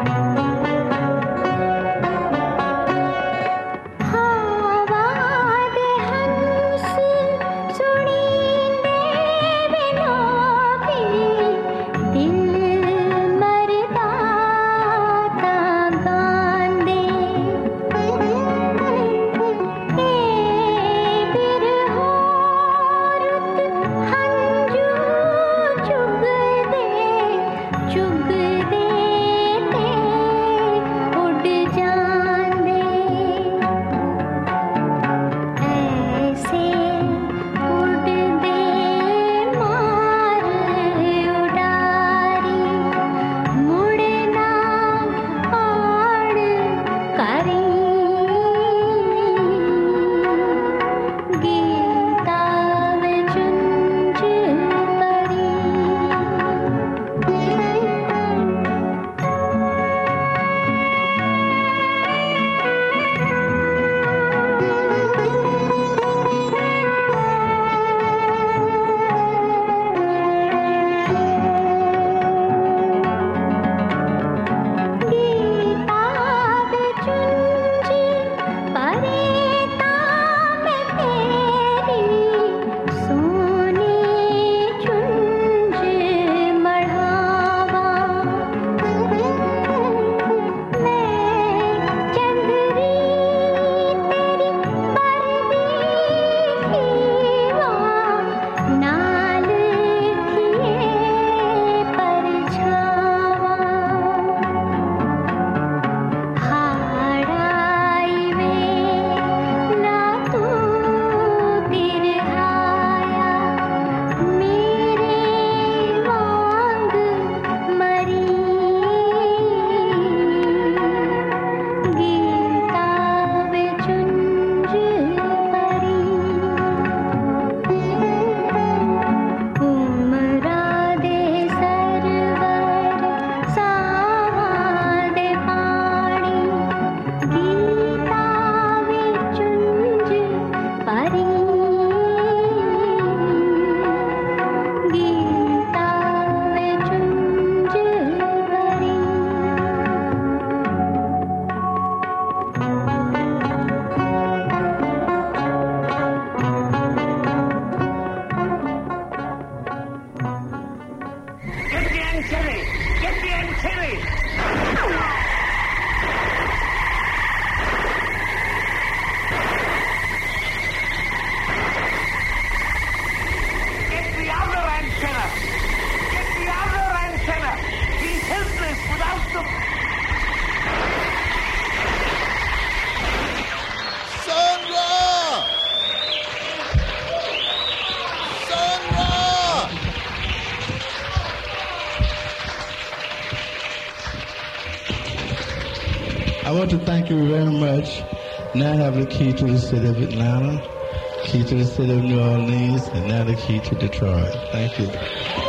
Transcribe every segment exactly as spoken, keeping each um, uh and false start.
I want to thank you very much. Now I have the key to the city of Atlanta, key to the city of New Orleans, and now the key to Detroit. Thank you.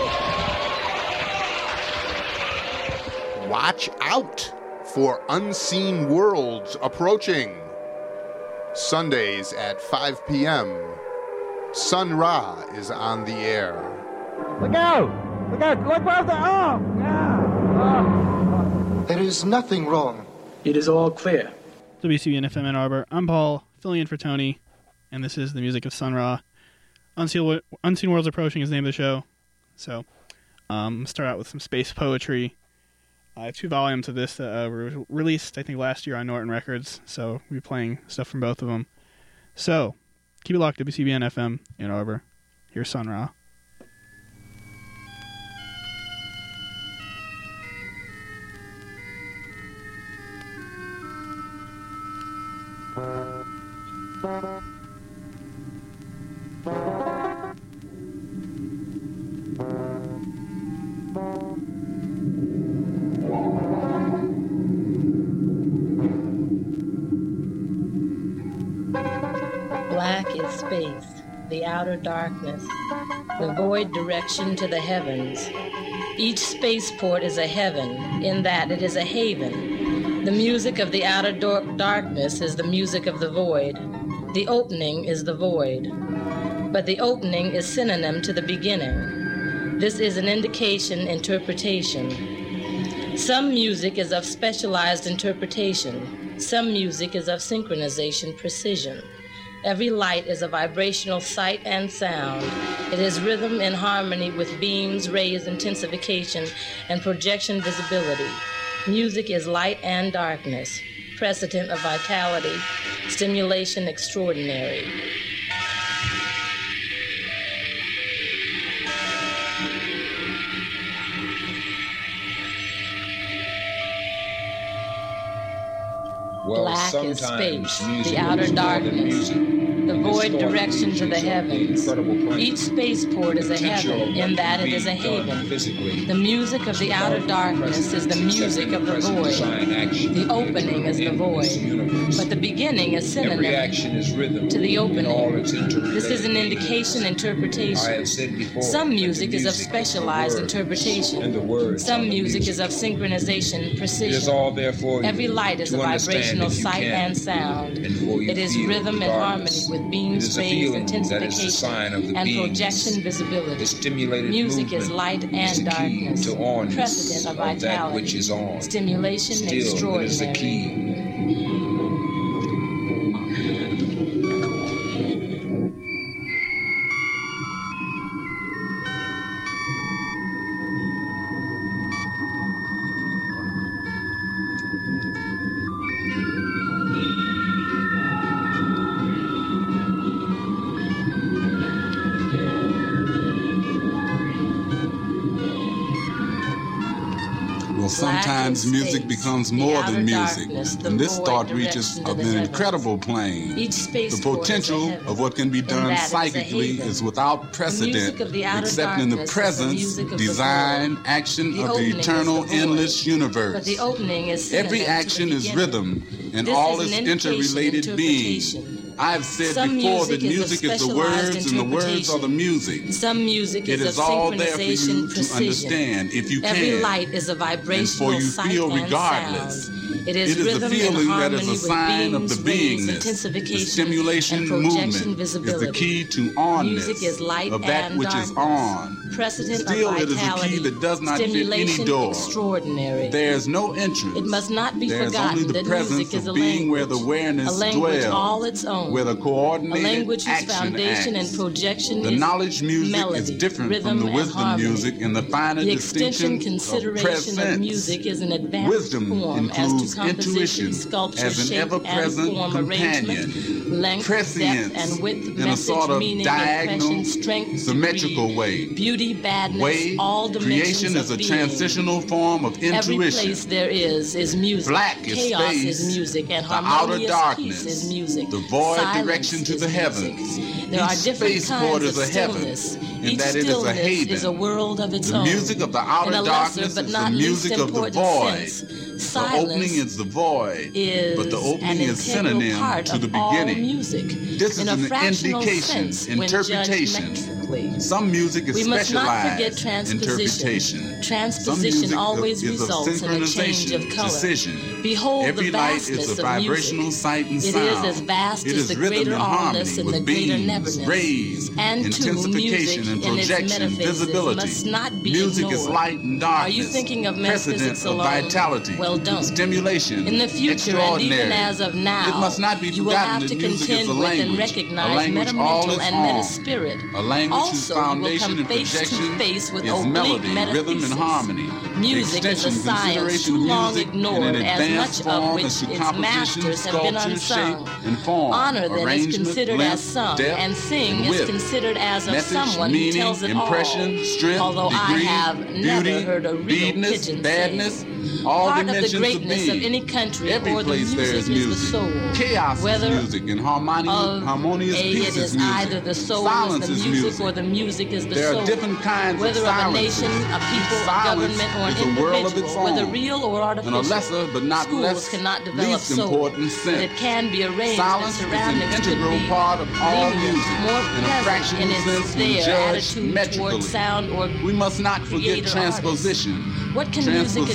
Watch out for Unseen Worlds approaching. Sundays at five p.m. Sun Ra is on the air. Look out! Look out! Look out the arm! Yeah. Oh. There is nothing wrong. It is all clear. W C B N F M Ann Arbor. I'm Paul, filling in for Tony, and this is the music of Sun Ra. Unseen, Unseen Worlds Approaching is the name of the show. So, um, start out with some space poetry. I have two volumes of this that uh, were released, I think, last year on Norton Records, so we'll be playing stuff from both of them. So, keep it locked, W C B N F M Ann Arbor. Here's Sun Ra. Black is space, the outer darkness, the void direction to the heavens. Each spaceport is a heaven, in that it is a haven. The music of the outer do- darkness is the music of the void. The opening is the void. But the opening is synonym to the beginning. This is an indication interpretation. Some music is of specialized interpretation. Some music is of synchronization precision. Every light is a vibrational sight and sound. It is rhythm in harmony with beams, rays, intensification, and projection visibility. Music is light and darkness, precedent of vitality, stimulation extraordinary. Well, Black is sometimes space, music the outer is more than darkness, music. the In this void story, direction to the features of heavens. incredible plan. Each spaceport is a Potential heaven of in what that can it is a be done haven. physically. The music of the outer darkness is the music of the void. The opening is the void. But the beginning is Every synonym action is rhythm to the in all opening. its interrelated This is an meanings. indication I interpretation. have said before Some that the music is of music specialized the words, interpretation. and the words are Some the music is of synchronization It is precision. all there for you Every light is to a understand vibrational if you sight can. and sound. And for you It is feel rhythm and harmony regardless. with It beams, is a rays, feeling that is the intensification, sign of the and beingness. projection visibility. The stimulated Music movement is light is and the key darkness, to onness precedent of of that vitality, which is on. stimulation Still, it is the extraordinary. key. Well, sometimes Black is music space, becomes the more outer than music, darkness, the and this void thought direction reaches to of the an heavens. incredible plane. Each space The port is a potential heaven. of what can be In done that is a psychically haven. is without music precedent, of the outer except in the darkness is the presence, music of the design, void. action The of the opening is eternal, the void. endless universe. But the opening is Every synonym to action the is beginning. rhythm, and This all is its an indication interrelated being. interpretation. I've said Some before that music is music of is the specialized words, and the words are the music. Some music It is, is of all there for synchronization you to precision. understand if you Every can. light is a vibrational you sight feel and regardless. sound. It is, It is a rhythm feeling and that harmony is a with sign of beams, the rays, beingness. The intensification, stimulation and projection movement visibility. is the key to onness Music is light of that and which darkness. is on. Precedent Still, of it is a vitality, key that does not fit any stimulation door. extraordinary. There is no entrance. It must not be There is forgotten only the that presence music is a of being where the language, awareness a language dwells, all its own, where the a coordinated language whose action foundation acts. and projection The is knowledge music melody, is different rhythm, from the and wisdom harmony. music and the finer The extension distinction of consideration of presence. music is an advanced Wisdom form as includes to composition, intuition sculpture, as an shape, ever-present and form companion, arrangement, length, prescience depth, and width, in a message, sort of meaning, diagonal, impression, strength, symmetrical degree, way. beauty, badness, Way, all dimensions creation is of a being. transitional form of Every intuition. place there is is music. Black is Chaos space, is music, and the outer harmonious darkness, peace is music. the void Silence direction to is the music. heavens. There Each are different spaceport kinds is of a heaven, stillness. in Each that it is a stillness haven. is a world of its The own. music of the outer In a darkness lesser but is not the least music of the important void. sense. The Silence opening is the void, is but the opening an is integral synonym part to of the all beginning. music. This in is a an fractional indication, sense when interpretation. judged metrically. Some music is We must not forget specialized transposition. interpretation. Some Transposition music always is of results in a change of synchronization, color. decision. Behold Every the light vastness is a of vibrational music. sight and It sound. is as vast It as is the rhythm greater and allness harmony and the with greater beams, neverness. rays, And too, intensification music and in its projection, metaphases visibility. must not be Music ignored. is light and darkness. Are you thinking of precedent metaphysics of alone? vitality, Well, don't. stimulation, In the future, and extraordinary. even as of now, it must not be you will forgotten have that to music contend is a with and language, recognize a language all metamental its and own, metaspirit. a language whose Also, you will foundation come and face to projection face with is oblique melody, rhythm, metathesis. and harmony. Music the is a extension, science consideration too of long music ignored, in an as advanced much of form which as to its composition, masters have been sculpture, unsung. shape, and form, Honor then is arrangement, considered length, as sung, depth, and sing and is width. considered as of Message, someone meaning, who tells it impression, all. strength, Although degree, I have never beauty, heard a real beadness, pigeon badness, sing. all Part of the dimensions greatness of of, being. any country Every or the place music there is is music. the soul. Chaos Whether is music, and harmonious, of harmonious a, peace it is is music. either the soul Silence is the is music, music. or the music is the There soul. are different kinds Whether of of a silences. nation, a people, a Silence government, or an is a world of its individual, whether own. real or And artificial. a lesser but not Schools less, cannot develop least soul, important but sense. it can be arranged Silence in is an surroundings integral could be part of all lenient, music. more In a present fractional in its sense, when their judged attitude metrically. toward sound or We must not forget creator transposition. What can music Transposition achieve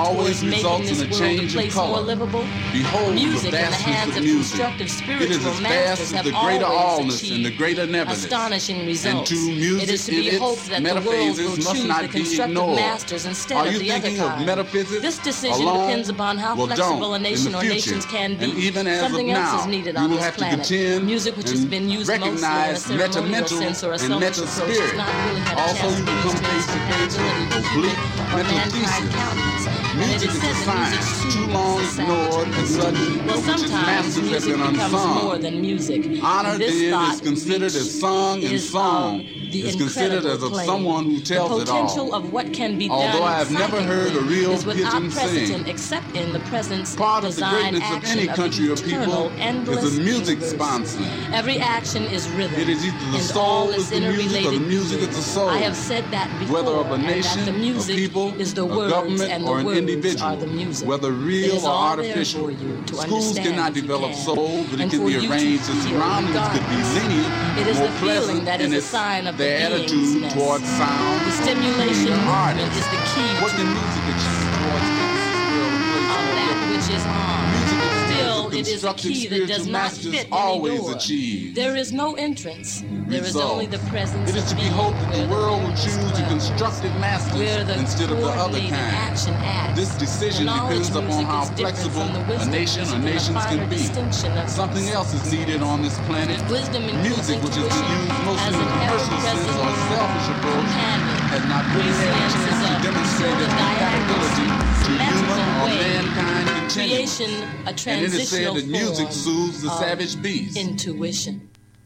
always towards making results this in a world change a in place more color. livable? Behold Music the in the vastness hands of of music. constructive It is spiritual as vast masters as have the greater always allness and the achieved greater nebulous. astonishing results. And to music It is to in be its hoped that the world will metaphases must choose not the be constructive ignored. masters instead Are of you the other thinking of kind. metaphysics This decision alone? depends upon how Well, flexible don't. a nation In the or future. nations can be. And even as Something of else now, is needed you on will this have to planet. contend Music which has and been used mostly in a recognize ceremonial metamental sense or a and selfish meta approach spirit. has not really had a Also, chance you to become demonstrate its face to face compatibility with with oblique human or mental mankind thesis. countenance. And it Music is is said a that music science too soothes long the savage. ignored and such Well, of which its sometimes masters have music been becomes unsung. more than music. Honor And this then thought is considered reach as sung and is song. of the Is considered as of incredible someone who claim. tells the it all. potential of what can be Although done I have never heard a real is without pigeon precedent sing. except in the presence, Part of the design, greatness of action any country the or people eternal, endless is a music universe. sponsor. Every action is rhythm. It is either the and soul all is is the music or the interrelated music is the soul. I have said that before, Whether of a and nation, that the music a people, is the a words, government, and the or an words individual, are the music. whether It real is or all there artificial. for you to Schools understand cannot if you develop can. soul, but it And can for be you to arranged. Its feel surroundings could be regardless. lenient, It is more the pleasant, feeling that is and a it's sign of their the attitude beingness. towards sound. The or stimulation being an movement artist. is the key What to can music achieve towards making this world a place of more that livable? which is on. Music is Still, the it is a constructive key that does spiritual not masters fit always any door. achieve. There is no entrance. There is Result. only the presence It is of to be being hoped that where the world will moment choose the dwells, constructive masters where the instead of the other coordinated kind. action acts. This decision The knowledge depends upon music how is different flexible from the a wisdom nation music or and the nations finer can be. distinction of Something music. else is needed on this planet. Wisdom includes Music, which has been intuition used mostly as in an a commercial sense ever-present or selfish approach, companion. has not really had a Resilience chance is to a demonstrate sort its of compatibility diagonal, to human symmetrical or way. mankind continuum. Creation, a And it is transitional said that music form soothes the of savage beast. intuition.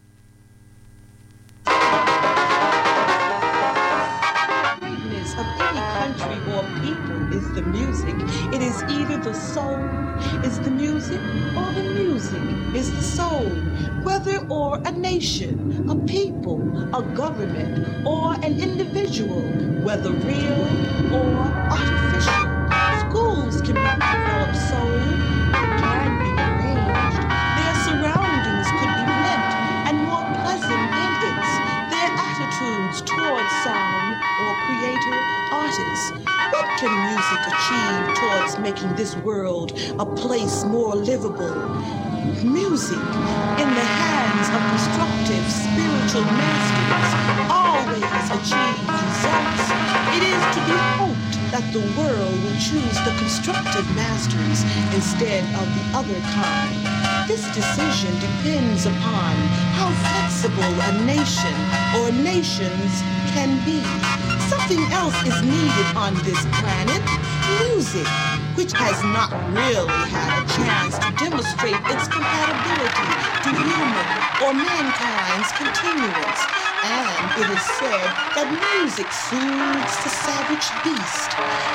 Greatness of any country or people is the music. It is either the soul is the music or the music is the soul. Whether or a nation, a people, a government, or an individual, whether real or artificial, schools cannot develop soul. It can be arranged. Their surroundings could be blent and more pleasant than its. Their attitudes towards sound or creator artists. What can music achieve towards making this world a place more livable? Music, in the hands of constructive spiritual masters, always achieves results. It is to be hoped that the world will choose the constructive masters instead of the other kind. This decision depends upon how flexible a nation or nations can be. Something else is needed on this planet, music, which has not really had a chance to demonstrate its compatibility to human or mankind's continuance. And it is said that music soothes the savage beast.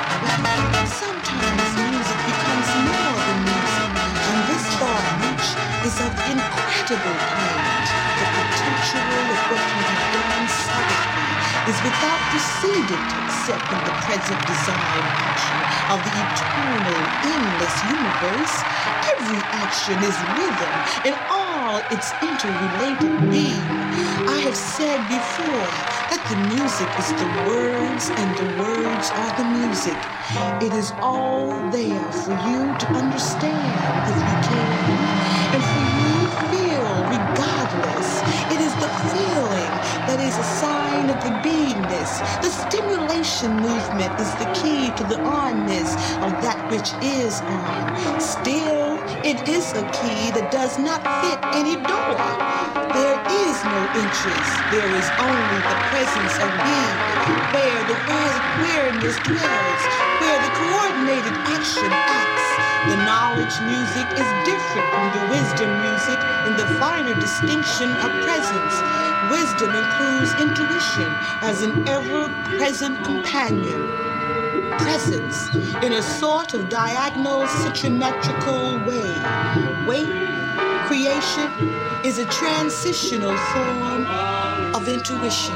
But sometimes music becomes more than music, and this thought which is of incredible kind, the potential of what can be done savagely is without precedent except in the present design action of the eternal, endless universe. Every action is rhythm in all its interrelated being. I have said before that the music is the words and the words are the music. It is all there for you to understand if you can, and for you to feel regardless. It is the feeling that is a sign of the beingness. The stimulation movement is the key to the onness of that which is on. Still, it is a key that does not fit any door. There is no entrance. There is only the presence of being, where the awareness dwells, where the coordinated action acts. The knowledge music is different from the wisdom music in the finer distinction of presence. Wisdom includes intuition as an ever-present companion. Presence in a sort of diagonal symmetrical way. Wait, creation is a transitional form of intuition.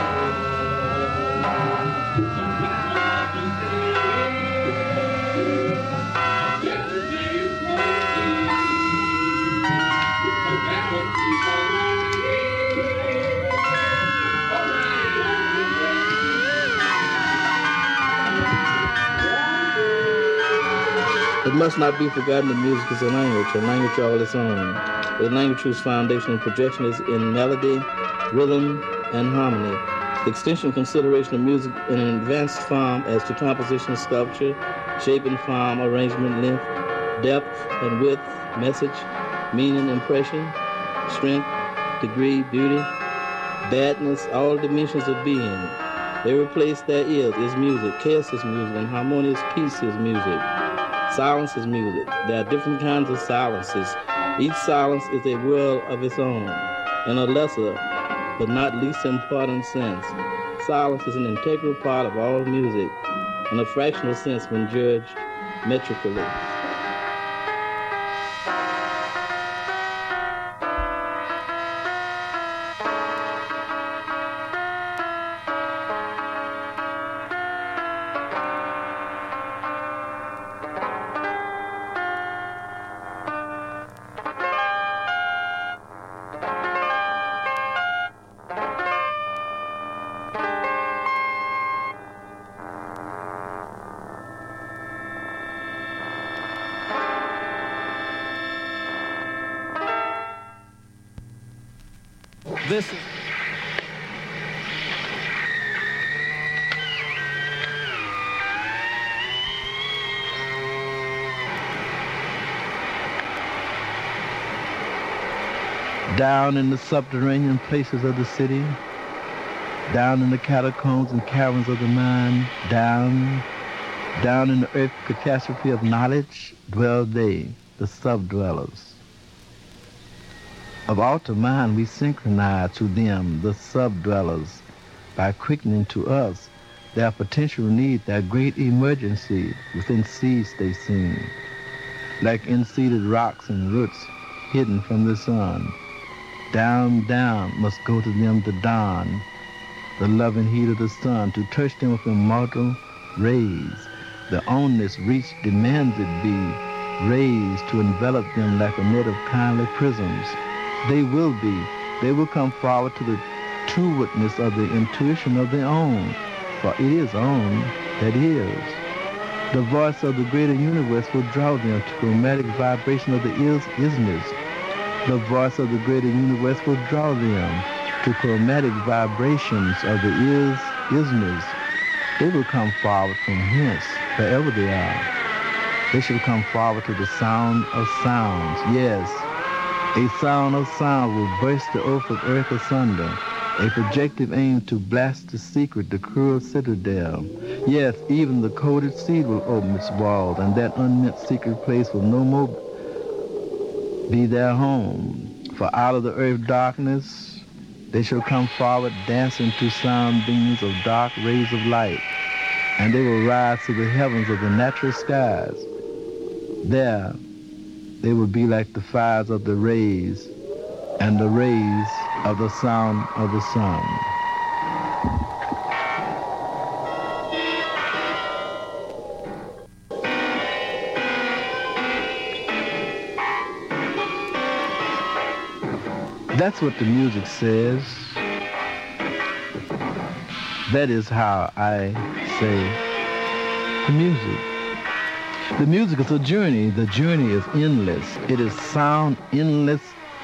must not be forgotten that music is a language, a language all its own. A language whose foundational projection is in melody, rhythm, and harmony. The extension and consideration of music in an advanced form as to composition, sculpture, shape and form, arrangement, length, depth and width, message, meaning, impression, strength, degree, beauty, badness, all dimensions of being. Every place there is is music. Chaos is music, and harmonious peace is music. Silence is music. There are different kinds of silences. Each silence is a world of its own, in a lesser but not least important sense. Silence is an integral part of all music, in a fractional sense when judged metrically. This is down in the subterranean places of the city, down in the catacombs and caverns of the mind, down, down in the earth catastrophe of knowledge, dwell they, the subdwellers. Of outer mind we synchronize to them, the subdwellers, by quickening to us their potential need, their great emergency. Within seeds they seem, like in-seeded rocks and roots hidden from the sun. Down, down must go to them the dawn, the loving heat of the sun, to touch them with immortal rays. The onless reach demands it be raised to envelop them like a net of kindly prisms. They will be, they will come forward to the true witness of the intuition of their own, for it is own that is. The voice of the greater universe will draw them to chromatic vibration of the is, isness. The voice of the greater universe will draw them to chromatic vibrations of the is, isness. They will come forward from hence, wherever they are. They shall come forward to the sound of sounds, yes. A sound of sound will burst the earth of earth asunder, a projective aim to blast the secret, the cruel citadel. Yes, even the coded seed will open its walls, and that unmet secret place will no more be their home. For out of the earth darkness, they shall come forward dancing to sound beams of dark rays of light, and they will rise to the heavens of the natural skies. There, they will be like the fires of the rays and the rays of the sound of the sun. That's what the music says. That is how I say the music. The music is a journey. The journey is endless. It is sound endlessness.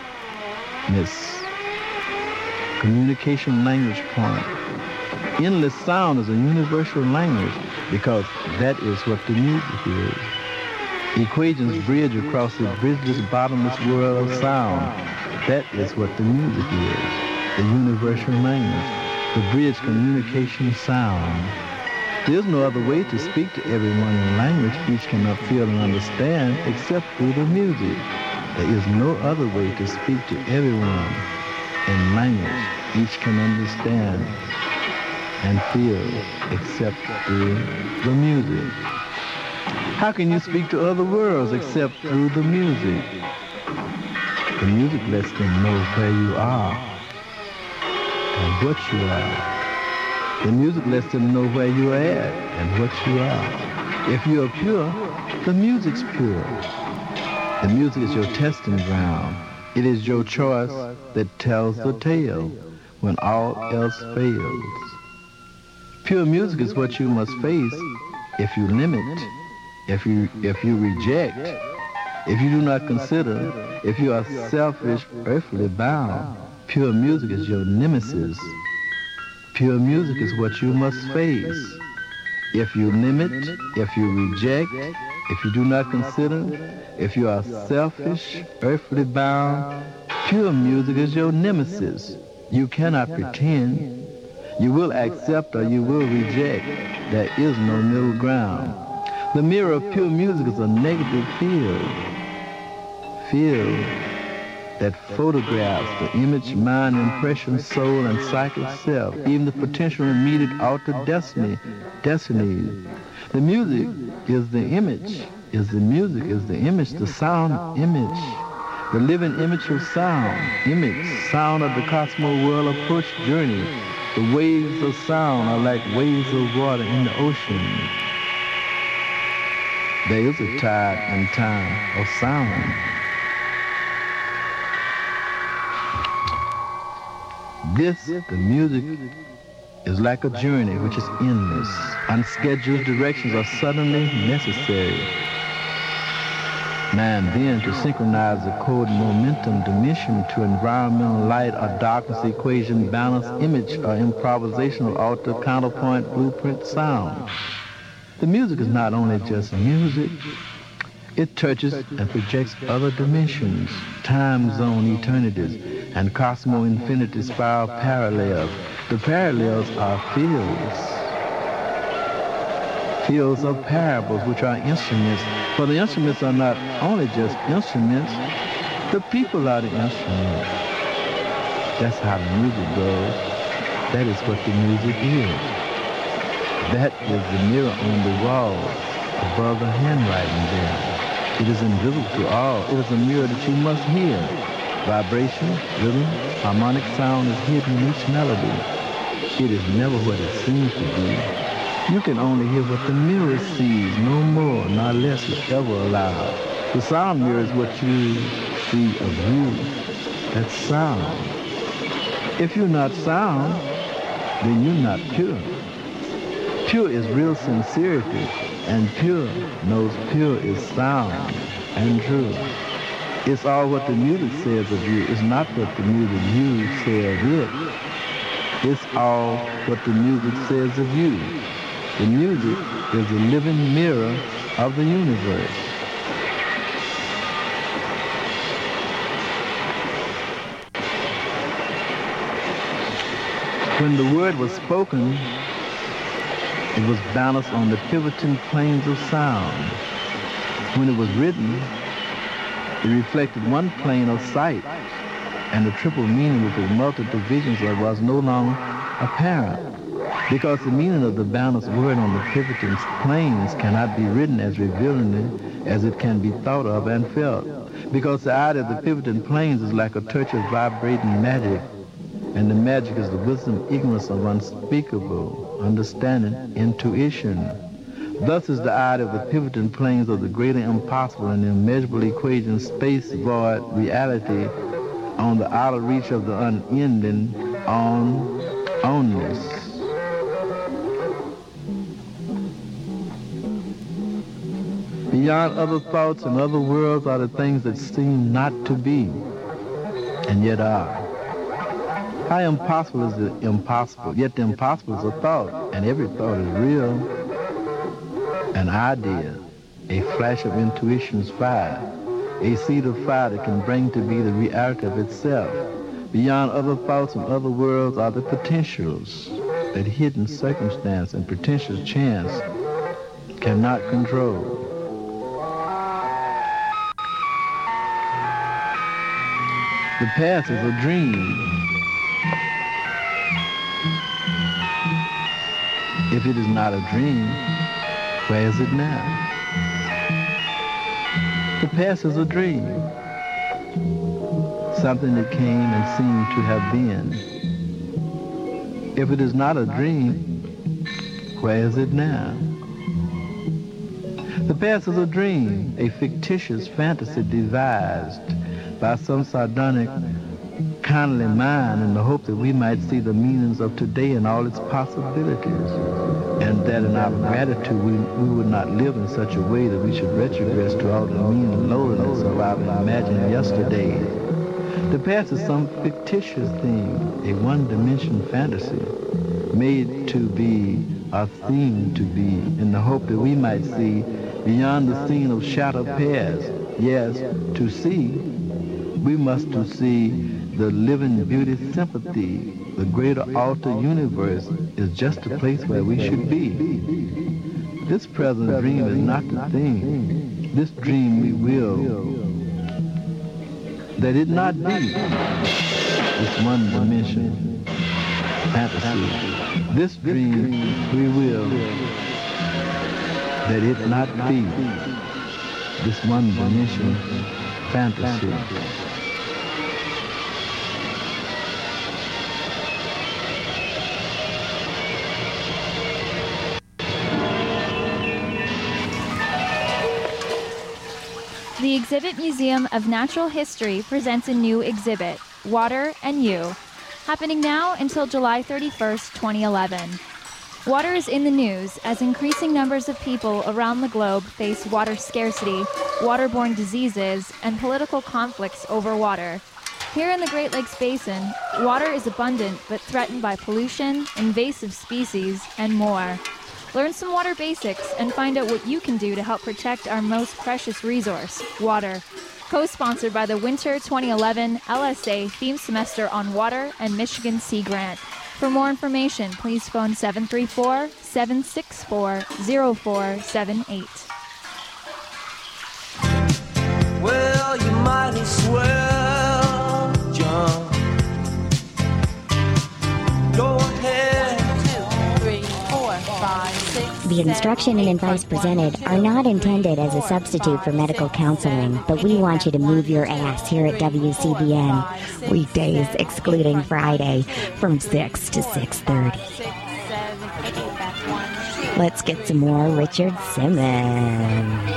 Communication language point. Endless sound is a universal language because that is what the music is. Equations bridge across the bridgeless, bottomless world of sound. That is what the music is. The universal language. The bridge communication sound. There is no other way to speak to everyone in language each cannot feel and understand except through the music. There is no other way to speak to everyone in language each can understand and feel except through the music. How can you speak to other worlds except through the music? The music lets them know where you are and what you are. The music lets them know where you are at and what you are. If you are pure, the music's pure. The music is your testing ground. It is your choice that tells the tale when all else fails. Pure music is what you must face if you limit if you if you reject, if you do not consider, if you are selfish, earthly bound, pure music is your nemesis. Pure music is what you must face. If you limit, if you reject, if you do not consider, if you are selfish, earthly bound, pure music is your nemesis. You cannot pretend. You will accept or you will reject. There is no middle ground. The mirror of pure music is a negative field. Field that photographs the image, mind, impression, soul, and psychic self, even the potential immediate altered destiny, destinies. The music is the image, is the music, is the image, the sound image, the living image of sound, image, sound of the cosmo world approach journey. The waves of sound are like waves of water in the ocean. There is a tide and time of sound. This, the music, is like a journey which is endless. Unscheduled directions are suddenly necessary. Man then to synchronize the code momentum dimension to environmental light or darkness equation, balance, image, or improvisational alter, counterpoint, blueprint, sound. The music is not only just music, it touches and projects other dimensions, time zone eternities, and cosmo infinity spiral parallels. The parallels are fields. Fields of parables, which are instruments. For the instruments are not only just instruments, the people are the instruments. That's how the music goes. That is what the music is. That is the mirror on the wall above the handwriting there. It is invisible to all. It is a mirror that you must hear. Vibration, rhythm, harmonic sound is hidden in each melody. It is never what it seems to be. You can only hear what the mirror sees, no more, nor less is ever allowed. The sound mirror is what you see of you. That's sound. If you're not sound, then you're not pure. Pure is real sincerity, and pure knows pure is sound and true. It's all what the music says of you. It's not what the music you say of it. It's all what the music says of you. The music is the living mirror of the universe. When the word was spoken, it was balanced on the pivoting planes of sound. When it was written, it reflected one plane of sight, and the triple meaning with its multiple visions was no longer apparent, because the meaning of the balanced word on the pivoting planes cannot be written as revealingly as it can be thought of and felt, because the idea of the pivoting planes is like a touch of vibrating magic, and the magic is the wisdom, ignorance of unspeakable understanding, intuition. Thus is the idea of the pivoting planes of the greater impossible and immeasurable equation, space, void, reality, on the outer reach of the unending on, onness. Beyond other thoughts and other worlds are the things that seem not to be, and yet are. How impossible is the impossible? Yet the impossible is a thought, and every thought is real. An idea, a flash of intuition's fire, a seed of fire that can bring to be the reality of itself. Beyond other thoughts and other worlds are the potentials that hidden circumstance and potential chance cannot control. The past is a dream. If it is not a dream, where is it now? The past is a dream, something that came and seemed to have been. If it is not a dream, where is it now? The past is a dream, a fictitious fantasy devised by some sardonic kindly mind in the hope that we might see the meanings of today and all its possibilities, and that in our gratitude we, we would not live in such a way that we should retrogress to all the mean lowliness of our imagined yesterday. The past is some fictitious thing, a one-dimension fantasy, made to be or themed to be, in the hope that we might see beyond the scene of shattered past. Yes, to see, we must to see the living beauty sympathy. The greater alter universe is just the place where we should be. This present dream is not the thing. This dream we will that it not be this one dimension fantasy. This dream we will that it not be this one dimension fantasy. The Exhibit Museum of Natural History presents a new exhibit, Water and You, happening now until July thirty-first, twenty eleven. Water is in the news as increasing numbers of people around the globe face water scarcity, waterborne diseases, and political conflicts over water. Here in the Great Lakes Basin, water is abundant but threatened by pollution, invasive species, and more. Learn some water basics and find out what you can do to help protect our most precious resource, water. Co-sponsored by the Winter twenty eleven L S A Theme Semester on Water and Michigan Sea Grant. For more information, please phone seven three four, seven six four, zero four seven eight. Well, you might as well jump. Go ahead. Two, three, four, five, six. The instruction and advice presented are not intended as a substitute for medical counseling, but we want you to move your ass here at W C B N, weekdays excluding Friday, from six to six thirty. Let's get some more Richard Simmons.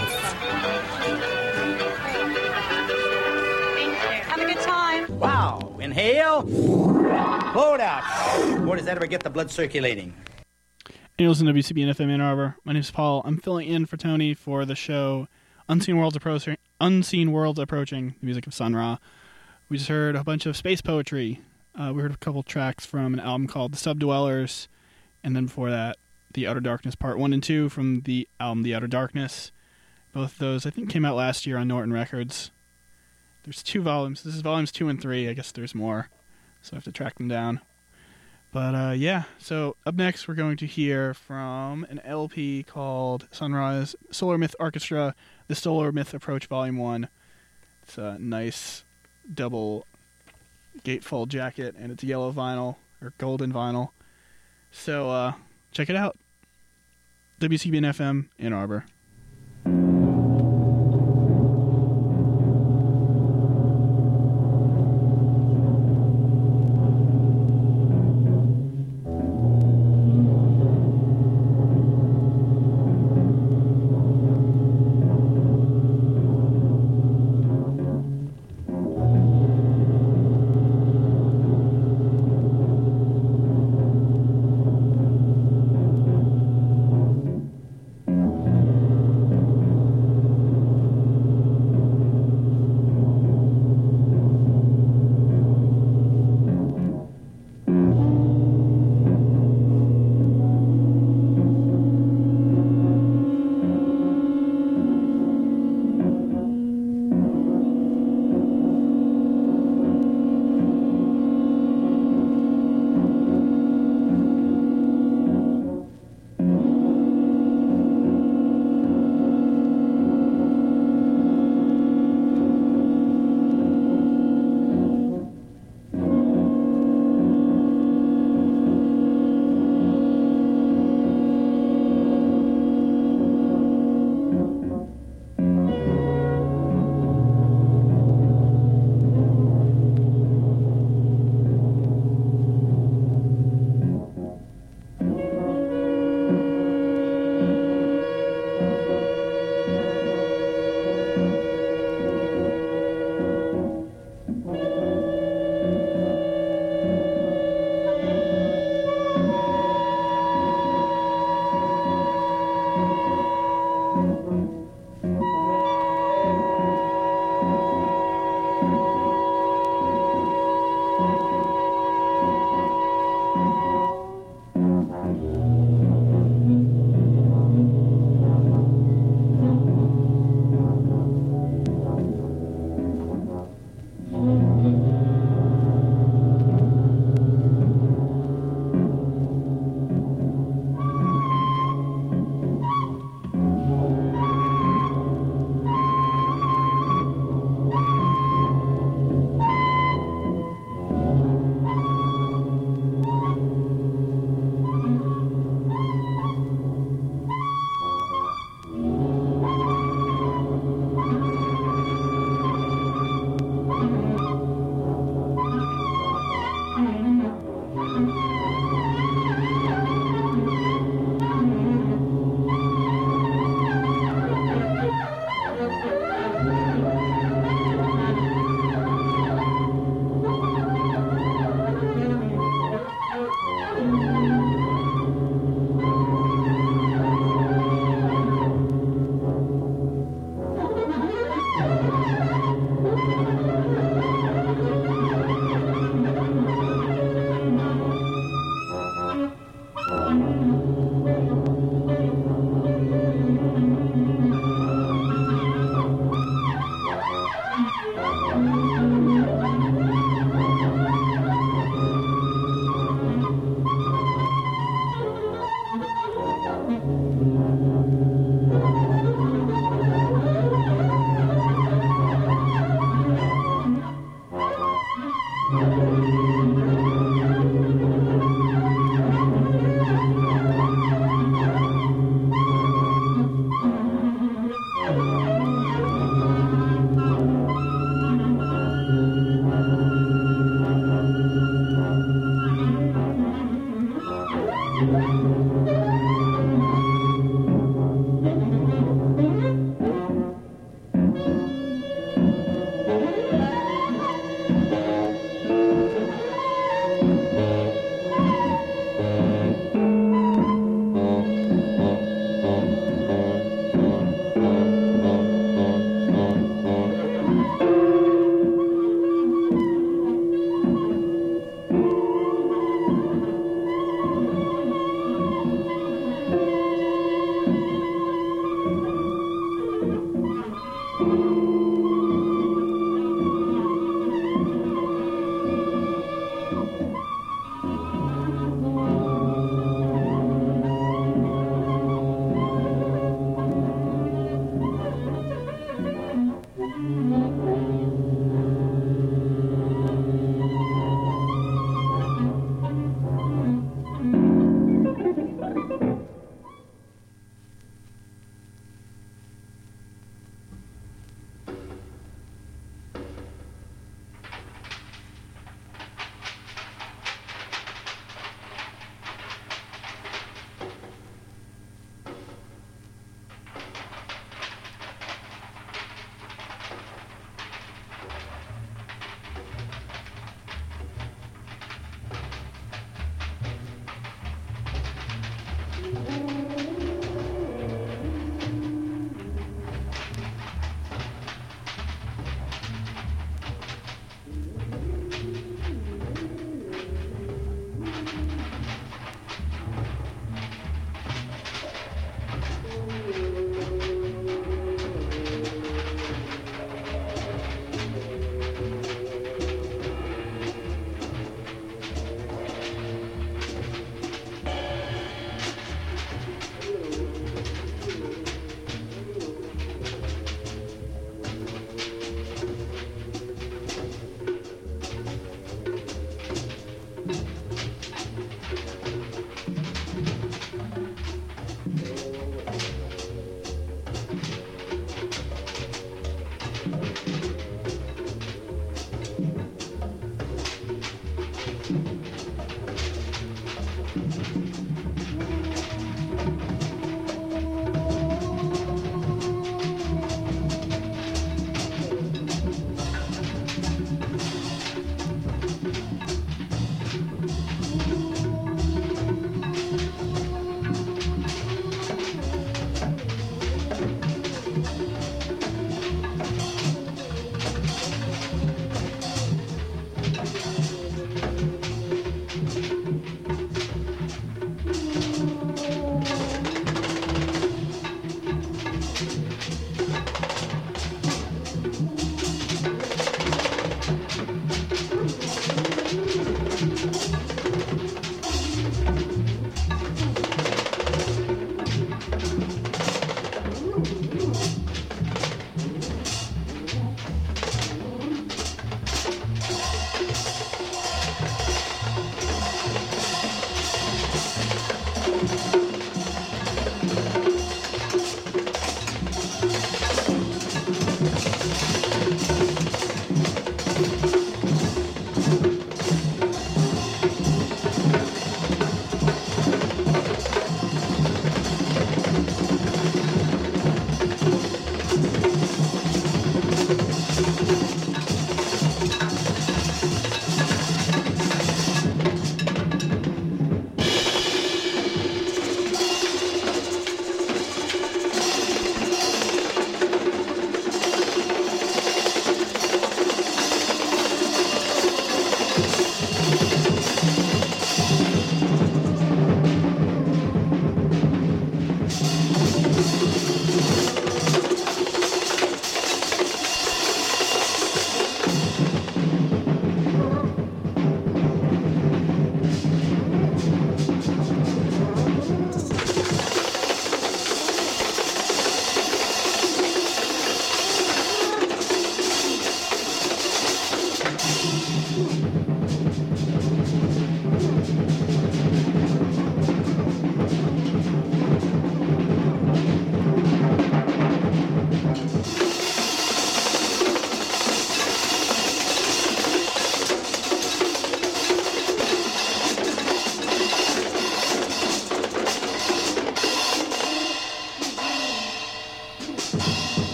Have a good time. Wow. Inhale. Hold out. Boy, does that ever get the blood circulating. And you listen to W C B N F M Ann Arbor. My name's Paul. I'm filling in for Tony for the show Unseen Worlds Approaching, Unseen Worlds Approaching, the music of Sun Ra. We just heard a bunch of space poetry. Uh, we heard a couple tracks from an album called The Subdwellers, and then before that, The Outer Darkness Part one and two from the album The Outer Darkness. Both of those, I think, came out last year on Norton Records. There's two volumes. This is volumes two and three. I guess there's more, so I have to track them down. But, uh, yeah, so up next we're going to hear from an L P called Sunrise Solar Myth Orchestra, The Solar Myth Approach Volume one. It's a nice double gatefold jacket, and it's yellow vinyl, or golden vinyl. So, uh, check it out. W C B N F M, Ann Arbor. Thank you.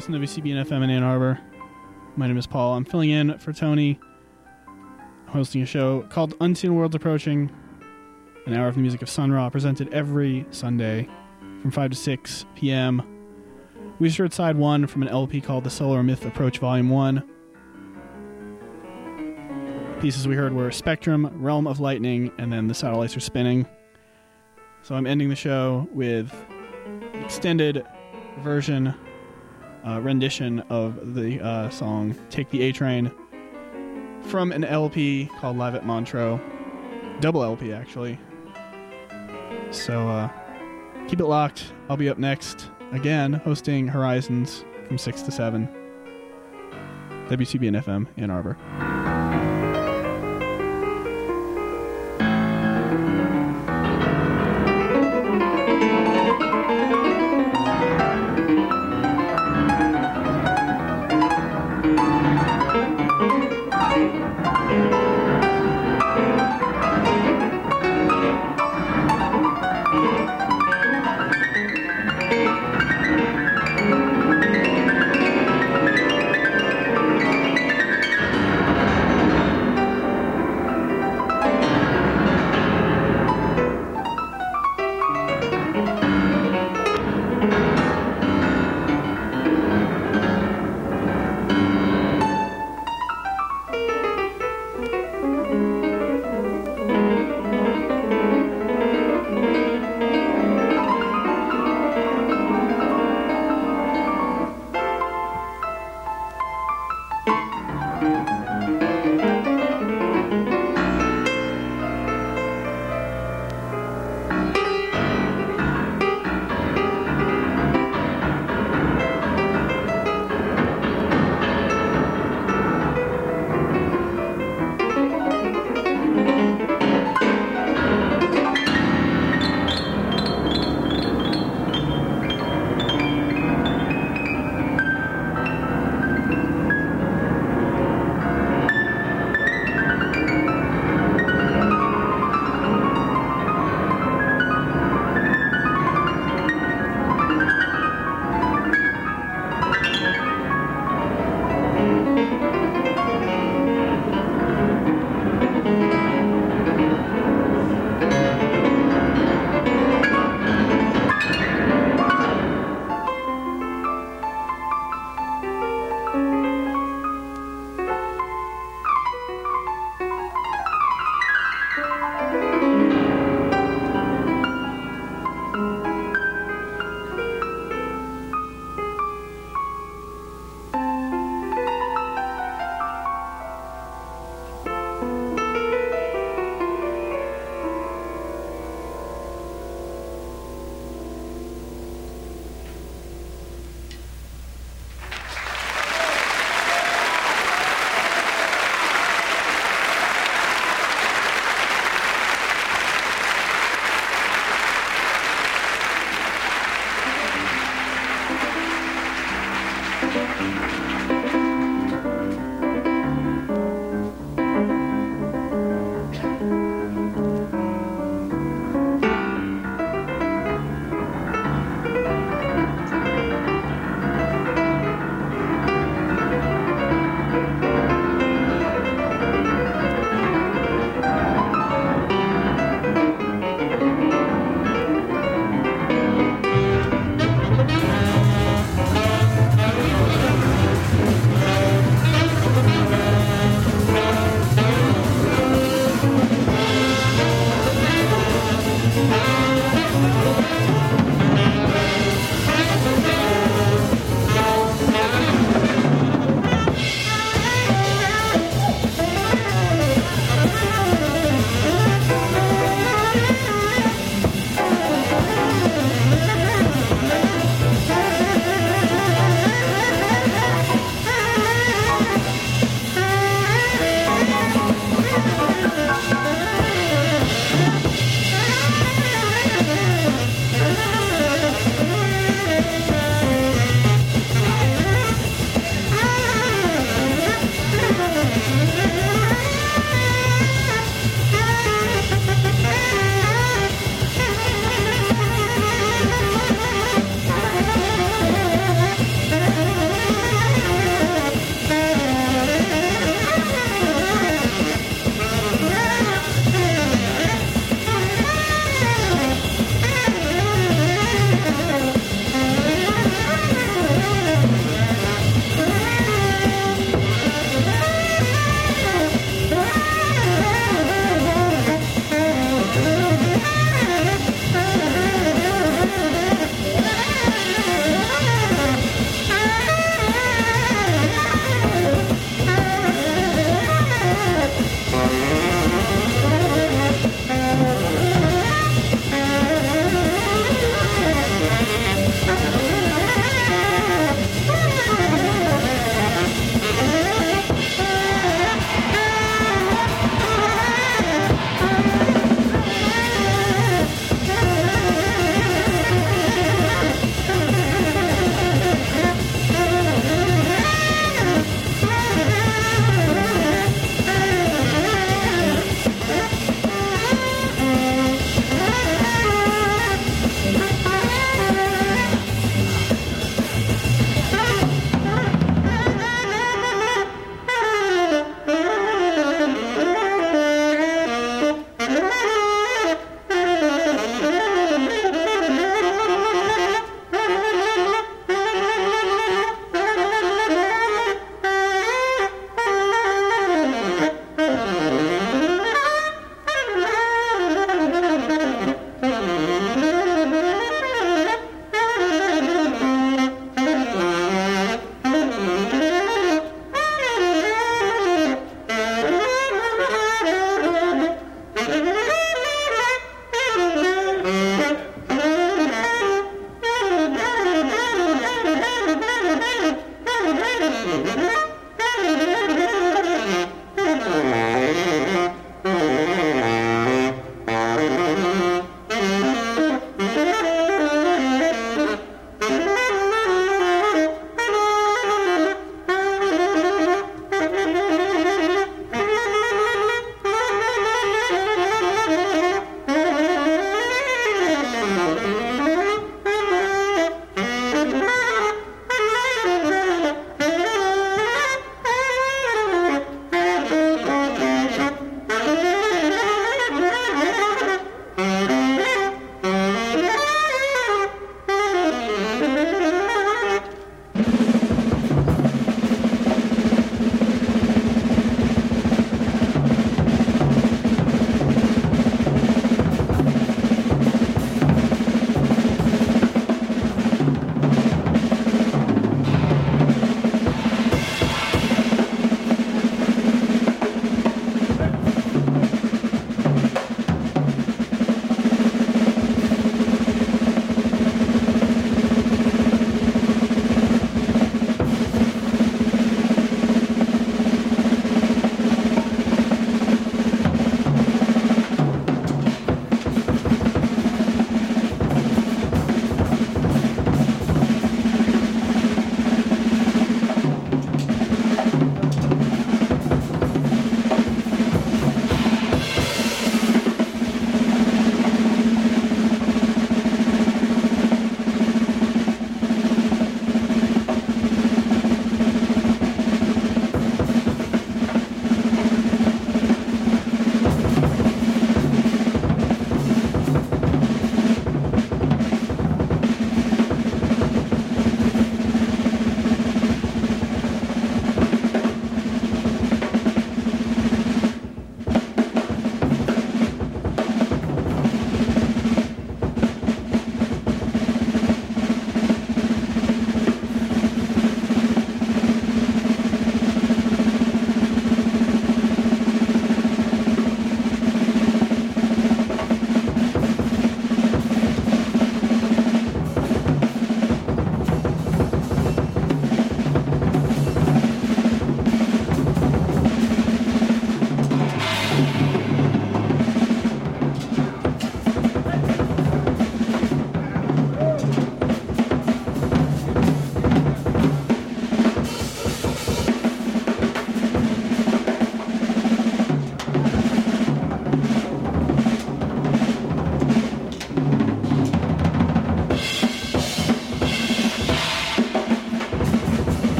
listening to W C B N F M in Ann Arbor. My name is Paul. I'm filling in for Tony. I'm hosting a show called Unseen Worlds Approaching, an hour of the music of Sun Ra, presented every Sunday from five to six p.m. We just heard side one from an L P called The Solar Myth Approach Volume one. Pieces we heard were Spectrum, Realm of Lightning, and then The Satellites Are Spinning. So I'm ending the show with an extended version, uh, rendition of the uh, song Take the A-Train from an L P called Live at Montreux. Double L P, actually. So uh, keep it locked. I'll be up next, again, hosting Horizons from six to seven. W C B N F M, Ann Arbor.